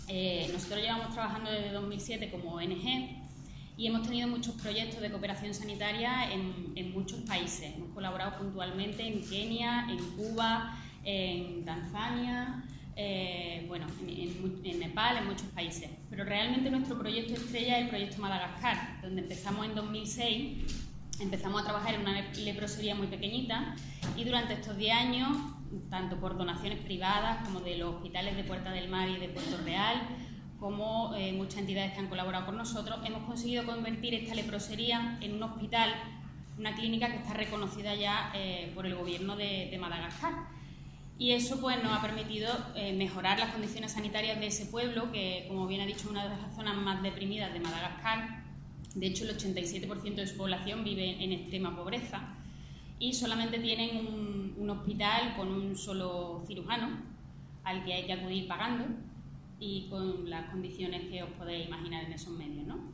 Nosotros llevamos trabajando desde 2007 como ONG y hemos tenido muchos proyectos de cooperación sanitaria en muchos países. Hemos colaborado puntualmente en Kenia, en Cuba, en Tanzania, en Nepal, en muchos países. Pero realmente nuestro proyecto estrella es el proyecto Madagascar, donde empezamos en 2006. Empezamos a trabajar en una leprosería muy pequeñita y durante estos 10 años, tanto por donaciones privadas como de los hospitales de Puerta del Mar y de Puerto Real, como muchas entidades que han colaborado con nosotros, hemos conseguido convertir esta leprosería en un hospital, una clínica que está reconocida ya por el gobierno de Madagascar. Y eso pues, nos ha permitido mejorar las condiciones sanitarias de ese pueblo, que como bien ha dicho, es una de las zonas más deprimidas de Madagascar. De hecho, el 87% de su población vive en extrema pobreza y solamente tienen un hospital con un solo cirujano al que hay que acudir pagando y con las condiciones que os podéis imaginar en esos medios, ¿no?